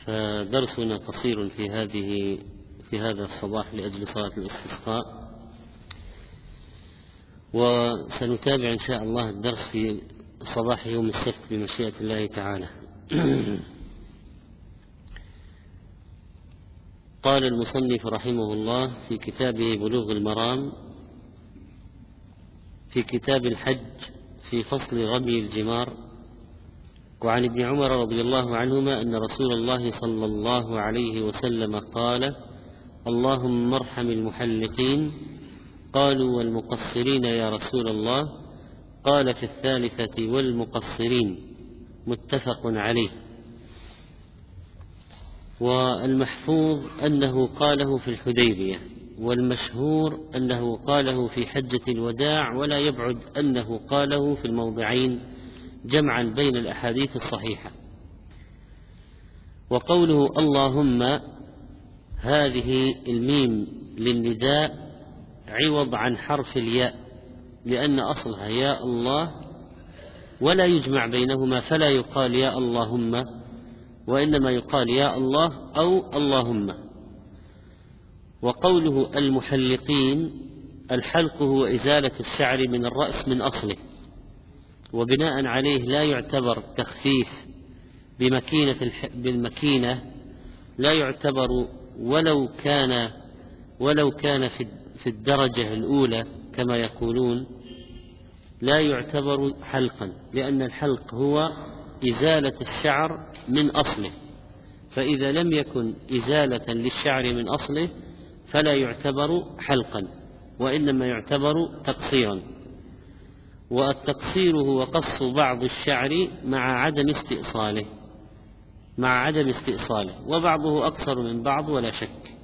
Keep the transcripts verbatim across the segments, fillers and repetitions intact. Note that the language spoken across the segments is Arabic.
فدرسنا قصير في هذه في هذا الصباح لأجل صلاة الاستسقاء، وسنتابع إن شاء الله الدرس في صباح يوم السبت بمشيئة الله تعالى. قال المصنف رحمه الله في كتابه بلوغ المرام في كتاب الحج في فصل رمي الجمار: وعن ابن عمر رضي الله عنهما أن رسول الله صلى الله عليه وسلم قال: اللهم ارحم المحلقين. قالوا: والمقصرين يا رسول الله؟ قال: في الثالثة والمقصرين. متفق عليه. والمحفوظ أنه قاله في الحديبية، والمشهور أنه قاله في حجة الوداع، ولا يبعد أنه قاله في الموضعين جمعا بين الأحاديث الصحيحة. وقوله اللهم، هذه الميم للنداء عوض عن حرف الياء، لأن أصلها يا الله ولا يجمع بينهما، فلا يقال يا اللهم، وإنما يقال يا الله أو اللهم. وقوله المحلقين، الحلق هو إزالة الشعر من الرأس من أصله، وبناء عليه لا يعتبر تخفيف بمكينة بالمكينة، لا يعتبر ولو كان ولو كان في الدرجة الأولى كما يقولون، لا يعتبر حلقا، لأن الحلق هو إزالة الشعر من أصله، فإذا لم يكن إزالة للشعر من أصله فلا يعتبر حلقا، وإنما يعتبر تقصيرا. والتقصير هو قص بعض الشعر مع عدم استئصاله مع عدم استئصاله وبعضه أقصر من بعض ولا شك.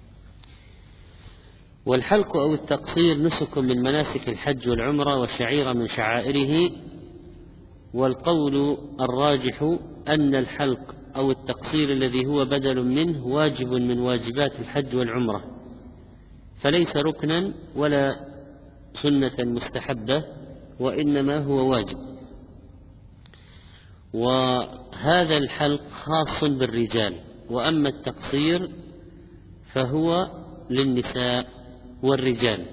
والحلق أو التقصير نسك من مناسك الحج والعمرة وشعيرة من شعائره. والقول الراجح أن الحلق أو التقصير الذي هو بدل منه واجب من واجبات الحج والعمرة، فليس ركنا ولا سنة مستحبة، وإنما هو واجب. وهذا الحلق خاص بالرجال، وأما التقصير فهو للنساء والرجال.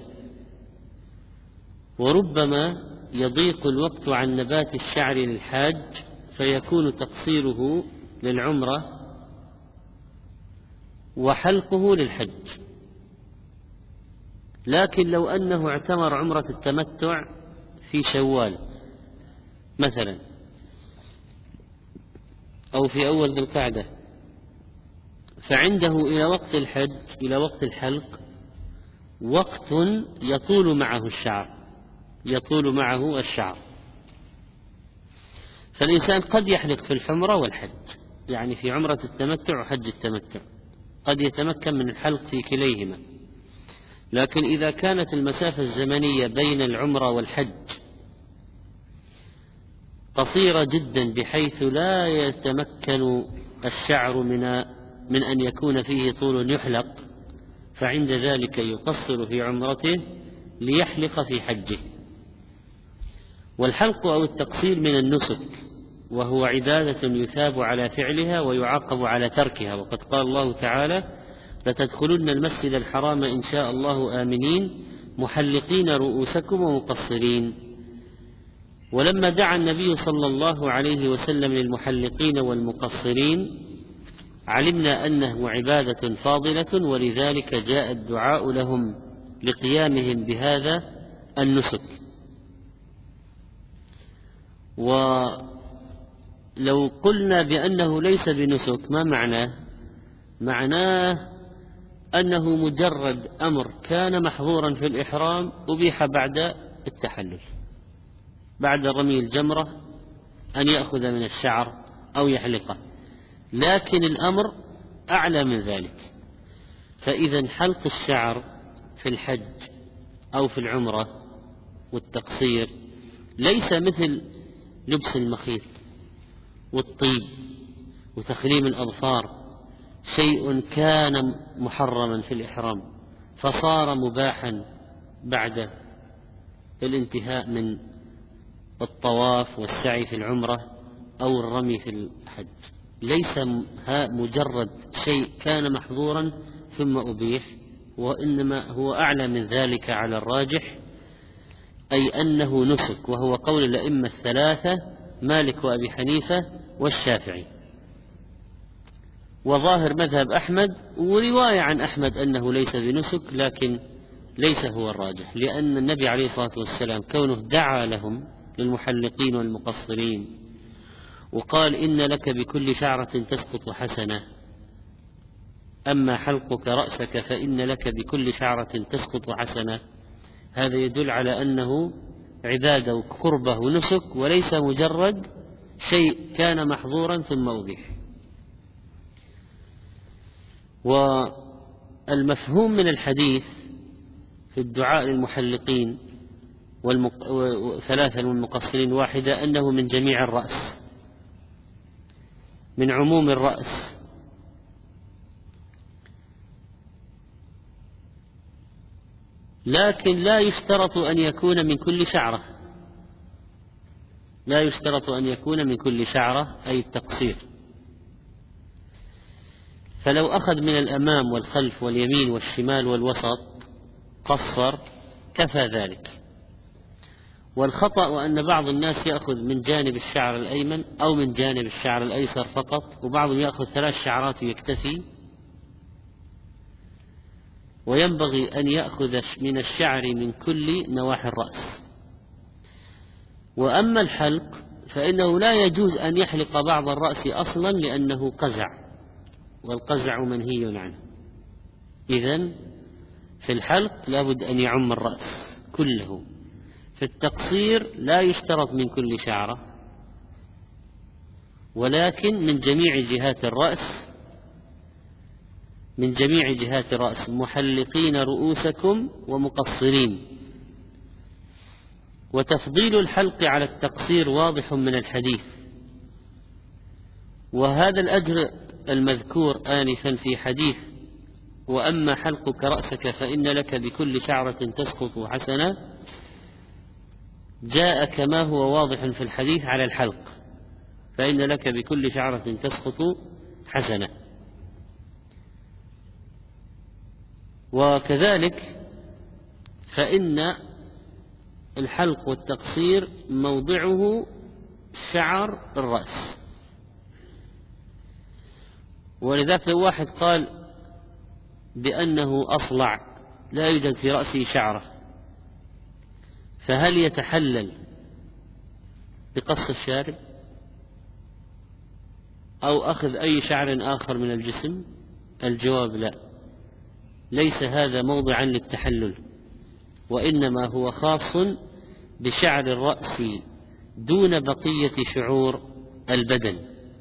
وربما يضيق الوقت عن نبات الشعر للحاج، فيكون تقصيره للعمرة وحلقه للحج. لكن لو أنه اعتمر عمرة التمتع في شوال مثلا، أو في أول ذي القعدة، فعنده إلى وقت الحج إلى وقت الحلق وقت يطول معه الشعر يطول معه الشعر فالإنسان قد يحلق في الحمرة والحج، يعني في عمرة التمتع وحج التمتع قد يتمكن من الحلق في كليهما. لكن إذا كانت المسافة الزمنية بين العمرة والحج قصيرة جدا بحيث لا يتمكن الشعر من من أن يكون فيه طول يحلق، فعند ذلك يقصر في عمرته ليحلق في حجه. والحلق أو التقصير من النسك، وهو عبادة يثاب على فعلها ويعاقب على تركها، وقد قال الله تعالى: لتدخلن المسجد الحرام إن شاء الله آمنين محلقين رؤوسكم ومقصرين. ولما دعا النبي صلى الله عليه وسلم للمحلقين والمقصرين علمنا أنه عبادة فاضلة، ولذلك جاء الدعاء لهم لقيامهم بهذا النسك. ولو قلنا بأنه ليس بنسك ما معناه؟ معناه أنه مجرد أمر كان محظورا في الإحرام أبيح بعد التحلل، بعد رمي الجمرة أن يأخذ من الشعر أو يحلقه، لكن الأمر أعلى من ذلك. فإذا حلق الشعر في الحج أو في العمرة والتقصير ليس مثل لبس المخيط والطيب وتخليم الأظفار، شيء كان محرما في الإحرام فصار مباحا بعد الانتهاء من الطواف والسعي في العمرة أو الرمي في الحج. ليس مجرد شيء كان محظورا ثم أبيح، وإنما هو أعلى من ذلك على الراجح، أي أنه نسك، وهو قول الأئمة الثلاثة مالك وأبي حنيفة والشافعي، وظاهر مذهب أحمد، ورواية عن أحمد أنه ليس بنسك، لكن ليس هو الراجح، لأن النبي عليه الصلاة والسلام كونه دعا لهم للمحلقين والمقصرين وقال إن لك بكل شعرة تسقط حسنة، أما حلقك رأسك فإن لك بكل شعرة تسقط حسنة، هذا يدل على أنه عبادة وقربة ونسك، وليس مجرد شيء كان محظورا ثم أبيح. والمفهوم من الحديث في الدعاء للمحلقين وثلاثة والمقصرين واحدة أنه من جميع الرأس، من عموم الرأس، لكن لا يشترط أن يكون من كل شعرة، لا يشترط أن يكون من كل شعرة، أي التقصير. فلو أخذ من الأمام والخلف واليمين والشمال والوسط قصر كفى ذلك. والخطأ وأن بعض الناس يأخذ من جانب الشعر الأيمن أو من جانب الشعر الأيسر فقط، وبعضهم يأخذ ثلاث شعرات ويكتفي، وينبغي أن يأخذ من الشعر من كل نواحي الرأس. وأما الحلق فإنه لا يجوز أن يحلق بعض الرأس أصلا لأنه قزع، والقزع منهي عنه. إذن في الحلق لابد أن يعم الرأس كله. في التقصير لا يشترط من كل شعرة، ولكن من جميع جهات الرأس، من جميع جهات الرأس، محلقين رؤوسكم ومقصرين. وتفضيل الحلق على التقصير واضح من الحديث، وهذا الأجر المذكور آنفا في حديث وأما حلقك رأسك فإن لك بكل شعرة تسقط حسنة جاء كما هو واضح في الحديث على الحلق، فإن لك بكل شعرة تسقط حسنة. وكذلك فإن الحلق والتقصير موضعه شعر الرأس، ولذلك لو واحد قال بأنه أصلع لا يوجد في رأسه شعرة، فهل يتحلل بقص الشارب أو أخذ أي شعر آخر من الجسم؟ الجواب لا، ليس هذا موضعا للتحلل، وإنما هو خاص بشعر الرأس دون بقية شعور البدن.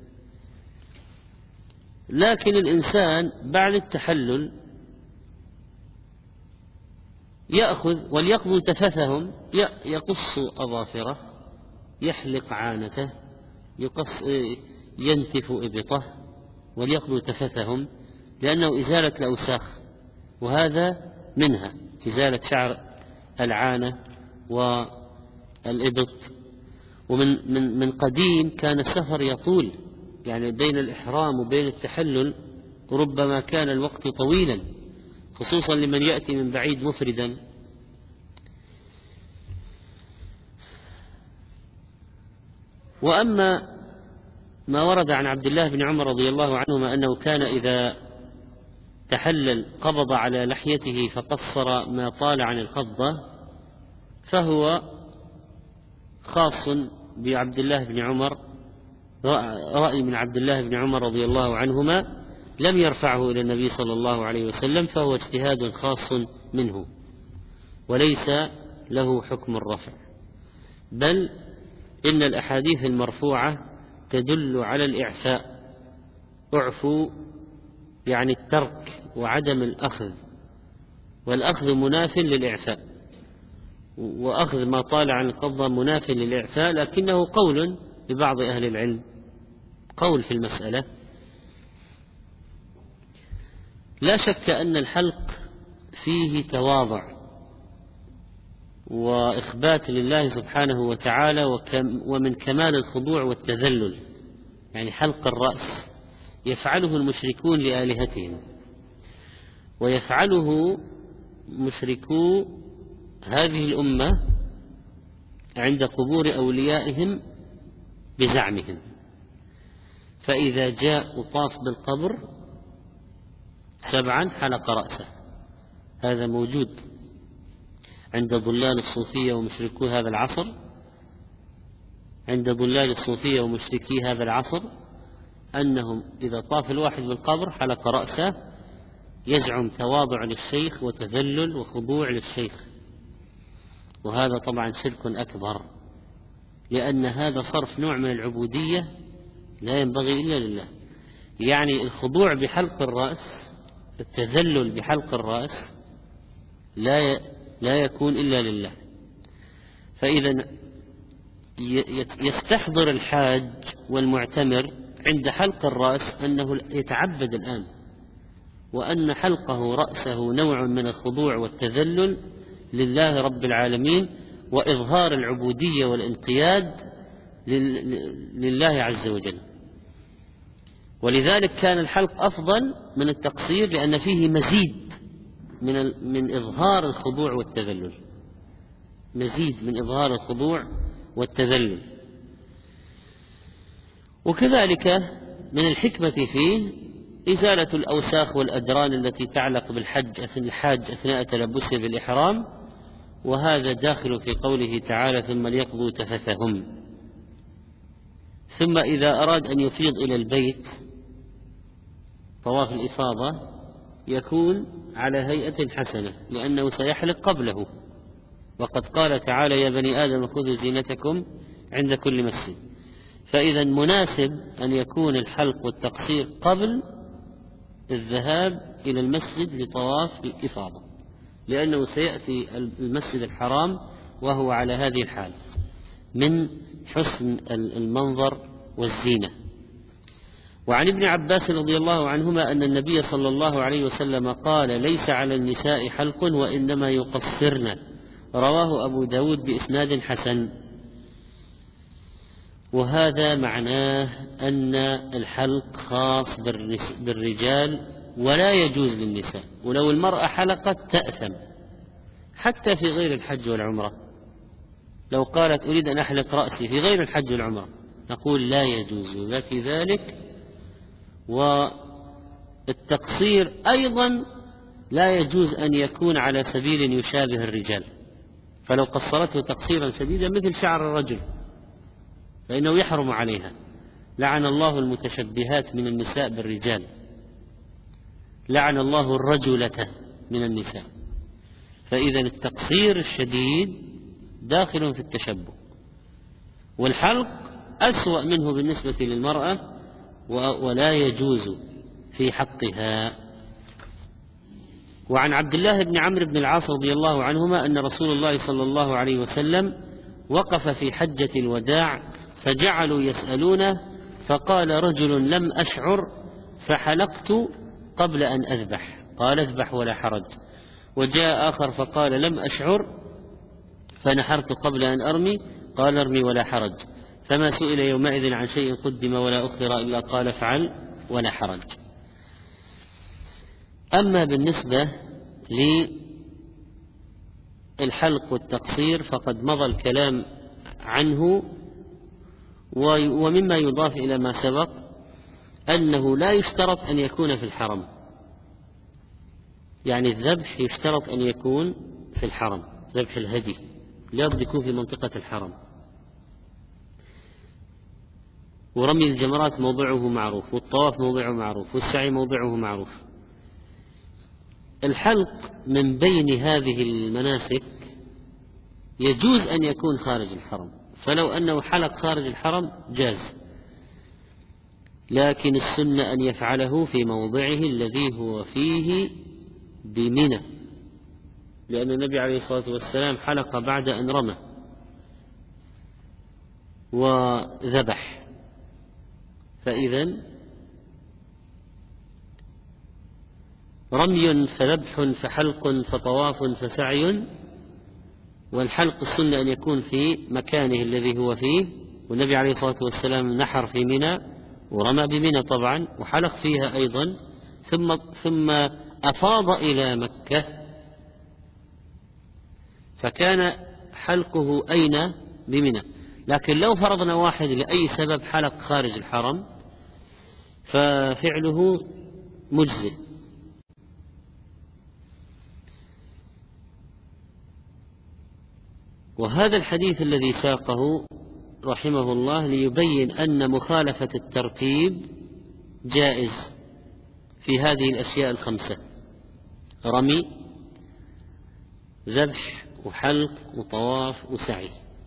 لكن الإنسان بعد التحلل يأخذ وليقضوا تفثهم، يقص أظافره، يحلق عانته، يقص ينتف إبطه، وليقضوا تفثهم، لأنه إزالة الأوساخ، وهذا منها إزالة شعر العانة والإبط. ومن من من قديم كان السفر يطول، يعني بين الإحرام وبين التحلل ربما كان الوقت طويلا، خصوصا لمن يأتي من بعيد مفردا. وأما ما ورد عن عبد الله بن عمر رضي الله عنهما أنه كان إذا تحلل قبض على لحيته فقصر ما طال عن الخضة، فهو خاص بعبد الله بن عمر، رأي من عبد الله بن عمر رضي الله عنهما لم يرفعه إلى النبي صلى الله عليه وسلم، فهو اجتهاد خاص منه وليس له حكم الرفع، بل إن الأحاديث المرفوعة تدل على الإعفاء، اعفوا يعني الترك وعدم الأخذ، والأخذ مناف للإعفاء، وأخذ ما طال عن القبضة مناف للإعفاء، لكنه قول لبعض أهل العلم، قول في المسألة. لا شك أن الحلق فيه تواضع وإخبات لله سبحانه وتعالى، ومن كمال الخضوع والتذلل، يعني حلق الرأس يفعله المشركون لآلهتهم، ويفعله مشركو هذه الأمة عند قبور أوليائهم بزعمهم. فإذا جاء وطاف بالقبر سبعا حلق رأسه، هذا موجود عند ضلال الصوفية ومشركو هذا العصر. عند ضلال الصوفية ومشركي هذا العصر أنهم إذا طاف الواحد بالقبر حلق رأسه، يزعم تواضع للشيخ وتذلل وخضوع للشيخ، وهذا طبعا شرك أكبر، لأن هذا صرف نوع من العبودية لا ينبغي إلا لله. يعني الخضوع بحلق الرأس، التذلل بحلق الرأس لا لا يكون إلا لله. فإذا يستحضر الحاج والمعتمر عند حلق الرأس أنه يتعبد الآن، وأن حلقه رأسه نوع من الخضوع والتذلل لله رب العالمين، وإظهار العبودية والانقياد لله عز وجل. ولذلك كان الحلق أفضل من التقصير، لأن فيه مزيد من من إظهار الخضوع والتذلل، مزيد من إظهار الخضوع والتذلل. وكذلك من الحكمة فيه إزالة الأوساخ والأدران التي تعلق بالحج الحاج أثناء تلبسه بالإحرام، وهذا داخل في قوله تعالى ثم ليقضوا تفثهم. ثم إذا أراد أن يفيض إلى البيت طواف الإفاضة يكون على هيئة حسنة، لأنه سيحلق قبله، وقد قال تعالى يا بني آدم خذوا زينتكم عند كل مسجد. فإذا مناسب أن يكون الحلق والتقصير قبل الذهاب إلى المسجد لطواف الإفاضة، لأنه سيأتي المسجد الحرام وهو على هذه الحال من حسن المنظر والزينة. وعن ابن عباس رضي الله عنهما أن النبي صلى الله عليه وسلم قال ليس على النساء حلق وإنما يقصرن، رواه أبو داود بإسناد حسن. وهذا معناه أن الحلق خاص بالرجال ولا يجوز للنساء، ولو المرأة حلقت تأثم حتى في غير الحج والعمرة. لو قالت أريد أن أحلق رأسي في غير الحج والعمرة نقول لا يجوز لك ذلك. والتقصير أيضا لا يجوز أن يكون على سبيل يشابه الرجال، فلو قصرته تقصيرا شديدا مثل شعر الرجل فإنه يحرم عليها. لعن الله المتشبهات من النساء بالرجال، لعن الله الرجلة من النساء. فإذا التقصير الشديد داخل في التشبه، والحلق أسوأ منه بالنسبة للمرأة ولا يجوز في حقها. وعن عبد الله بن عمرو بن العاص رضي الله عنهما أن رسول الله صلى الله عليه وسلم وقف في حجة الوداع فجعلوا يسألونه، فقال رجل لم أشعر فحلقت قبل أن أذبح، قال اذبح ولا حرج. وجاء آخر فقال لم أشعر فنحرت قبل أن أرمي، قال ارمي ولا حرج. فما سئل يومئذ عن شيء قدم ولا أخر إلا قال افعل ولا حرج. أما بالنسبة للحلق والتقصير فقد مضى الكلام عنه. ومما يضاف إلى ما سبق أنه لا يشترط أن يكون في الحرم، يعني الذبح يشترط أن يكون في الحرم، ذبح الهدي لابد يكون في منطقة الحرم. ورمي الجمرات موضعه معروف، والطواف موضعه معروف، والسعي موضعه معروف. الحلق من بين هذه المناسك يجوز أن يكون خارج الحرم، فلو أنه حلق خارج الحرم جاز، لكن السنة أن يفعله في موضعه الذي هو فيه بمنى، لأن النبي عليه الصلاة والسلام حلق بعد أن رمى وذبح. فإذا رمي فذبح فحلق فطواف فسعي، والحلق السنة أن يكون في مكانه الذي هو فيه، والنبي عليه الصلاة والسلام نحر في منى ورمى بمنى طبعا وحلق فيها أيضا، ثم ثم أفاض إلى مكة، فكان حلقه أين؟ بمنى. لكن لو فرضنا واحد لأي سبب حلق خارج الحرم ففعله مجزئ. وهذا الحديث الذي ساقه رحمه الله ليبين أن مخالفة الترتيب جائز في هذه الأشياء الخمسة: رمي، ذبح، وحلق، وطواف، وسعي.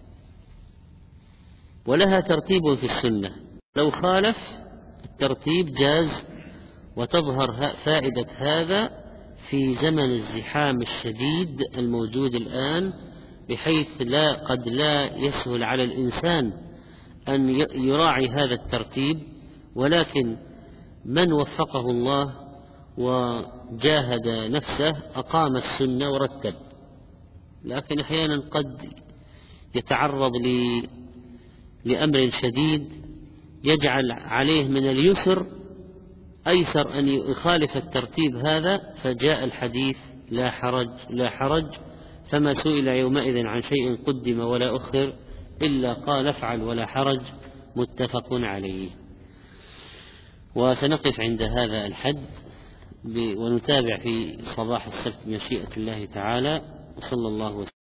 ولها ترتيب في السنة، لو خالف الترتيب جاز. وتظهر فائدة هذا في زمن الزحام الشديد الموجود الآن، بحيث لا قد لا يسهل على الإنسان أن يراعي هذا الترتيب، ولكن من وفقه الله وجاهد نفسه أقام السنة ورتب. لكن أحيانا قد يتعرض لأمر شديد يجعل عليه من اليسر أيسر أن يخالف الترتيب هذا، فجاء الحديث لا حرج لا حرج. فما سئل يومئذ عن شيء قدم ولا أخر إلا قال افعل ولا حرج، متفق عليه. وسنقف عند هذا الحد ونتابع في صباح السبت بمشيئة الله تعالى. وصلى الله وسلم.